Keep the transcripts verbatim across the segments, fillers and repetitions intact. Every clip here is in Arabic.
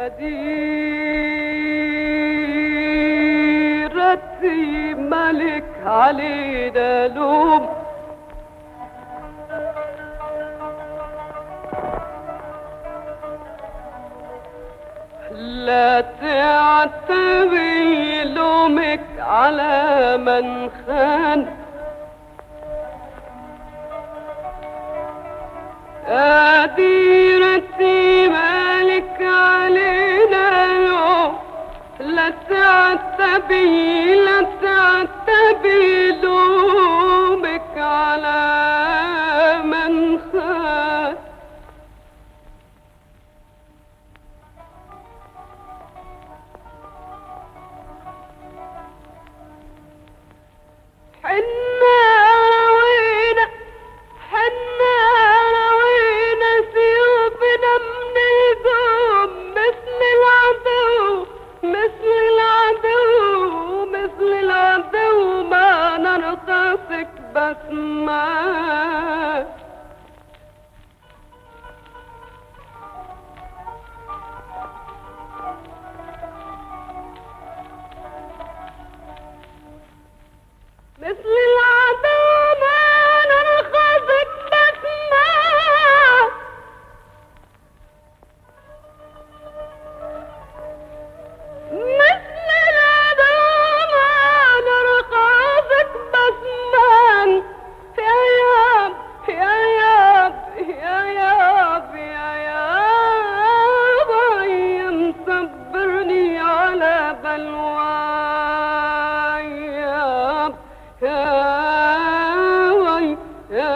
ديرتي ملك علينا لوم، لا تعتبي لومك على من خان، ديرتي مالك علينا لوم، لا تعتبي لا تعتبي لومك على من خان. حنا روينا حنا روينا سيوفنا من القوم، مثل العدو مثل العدو مثل العدو ما نرقصك بس معاك. مثل العدو ما نرخصك بسماك، مثل العدو ما نرخصك بسمان. يا ياب يا ياب يا ياب يا ياب يا مصبرني على بلواي ياب يا وي يا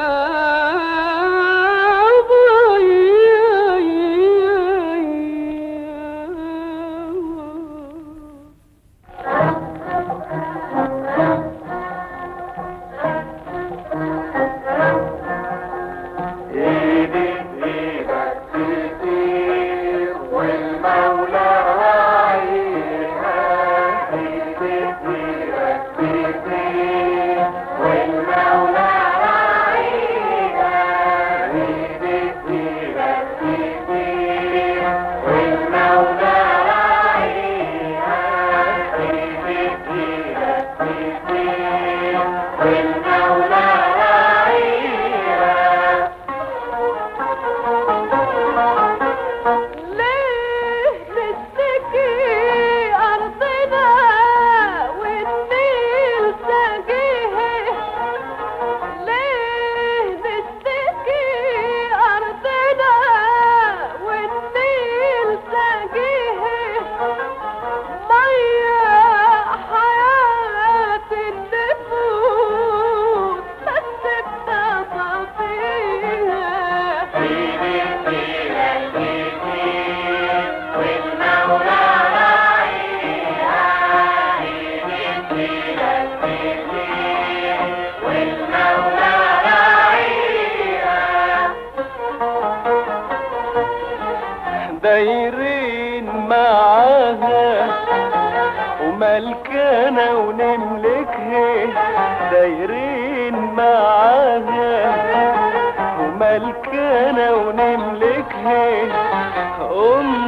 وي ايدي ايدك تطير والمولى راعيها، ايدي ايدك تطير والمولى راعيها، ايدي ايدك تطير والمولى راعيها، ايدي ايدك تطير والمولى راعيها. ليه تشتكي أرضنا والنيل ساقيه، ليه تشتكي أرضنا والنيل ساقيه، مية حياة النفوس بس بتطفيها. ايدي ايدك تطير والمولى راعيها، ايدي ايدك تطير والمولى راعيها. دايرين معاها وملكنا ونملكها، دايرين معاها وملكنا ونملكها، أم